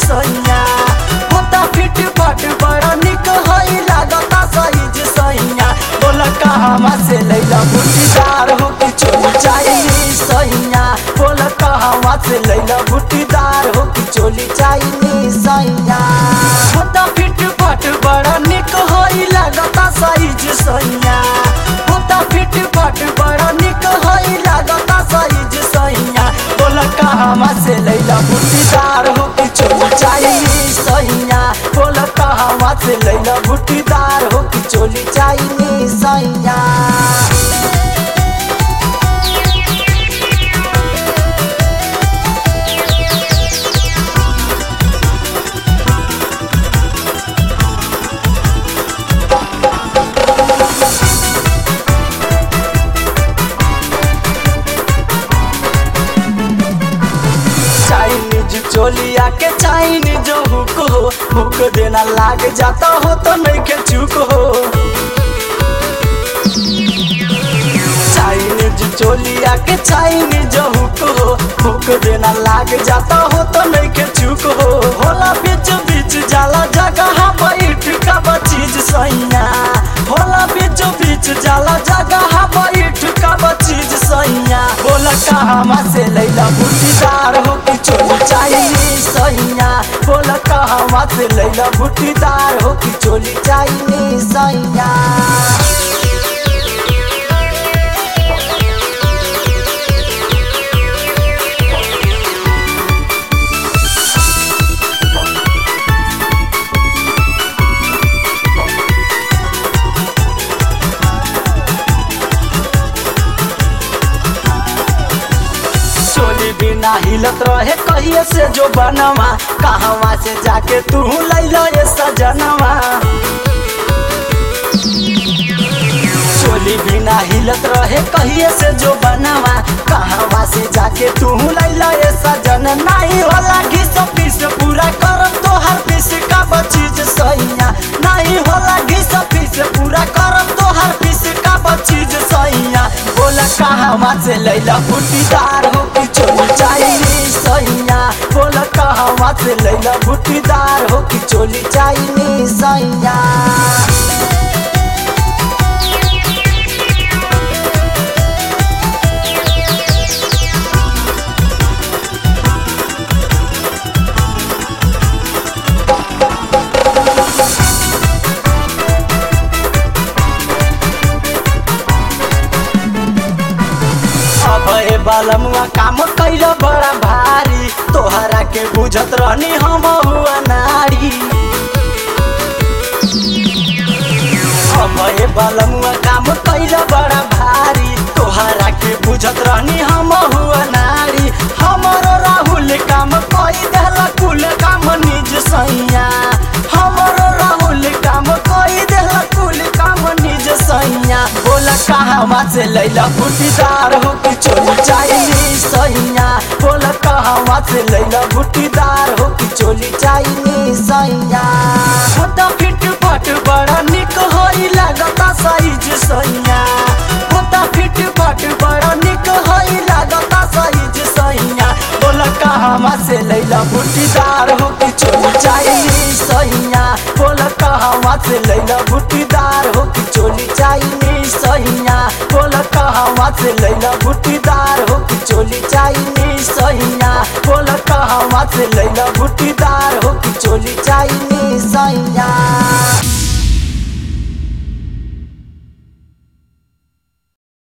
सैया होता फिट फट बड़ा निक हई लागता साइज सैया बोल कहवा से लैला बूटीदार हो कि चोली चाइनी सैया बोल कहवा से लैला बूटीदार हो कि चोली चाइनी सैया होता फिट फट बड़ा निक हई लागता साइज सैया होता फिट फट बड़ा निक हई लागता साइज सैया बोल कहवा से लैला बूटीदार हो कि चोली चाइनी सैया बोल कहवा से लैला बूटीदार हो कि चोली चाइनी सैया चोलिया के चाइनीज हुक हो हुक देना लाग जाता हो तो नहीं के चूक हो चाइनीज चोलिया के चाइनीज हुक हो हुक देना लाग जाता हो तो नहीं के चूक हो होला बीच बीच जाला जगह बैठ का चीज सैया होला बीच बीच जाला जगह बैठ का चीज सैया बोल कहवा से लैला बूटीदार हो कि चोली चाइनी सैया बोल कहवा से लैला बूटीदार हो कि चोली चाइनी सैया बिना हिलत रहे कहिए से जो बनवा कहवा से जाके तू लैला ये सजनवा चोली बिना हिलत रहे कहिए से जो बनवा कहवा से जाके तू लैला ये सजन नहीं होला घिस पीस पूरा करम तो हर पीस का चीज सैया नहीं होला घिस पीस पूरा करम तो हर पीस का चीज सैया बोल कहवा से लैला बूटीदार हो कि चोली चाइनी सैया बोल कहवा से लैला बूटीदार हो कि चोली चाइनी सैया बालमुआ काम कैल बड़ा भारी तोहरा के बुझत रहनी हम हुआ नारी अबे बालमुआ काम कैल बड़ा भारी तोहरा के बुझत रहनी हम हुआ नारी हमरो राहुल काम कई देला कुल काम निज सैया हमरो राहुल काम कई देला कुल काम निज सैया बोल कहवा से लैला बूटीदार हो कि चोली चाइनी सैया बोल कहवा से लैला बूटीदार हो कि चोली चाइनी सैया होता फिट फट बड़ा निक हई लागता साइज सैया होता फिट फट बड़ा निक हई लागता साइज सैया बोल कहवा से लैला बूटीदार हो कि चोली चाइनी सैया बोल कहवा से लैला बूटीदार हो कि चोली चाइनी सैया बोल कहवा से लैला बूटीदार हो कि चोली चाइनी सैया बोल कहवा से लैला बूटीदार हो कि चोली चाइनी सैया।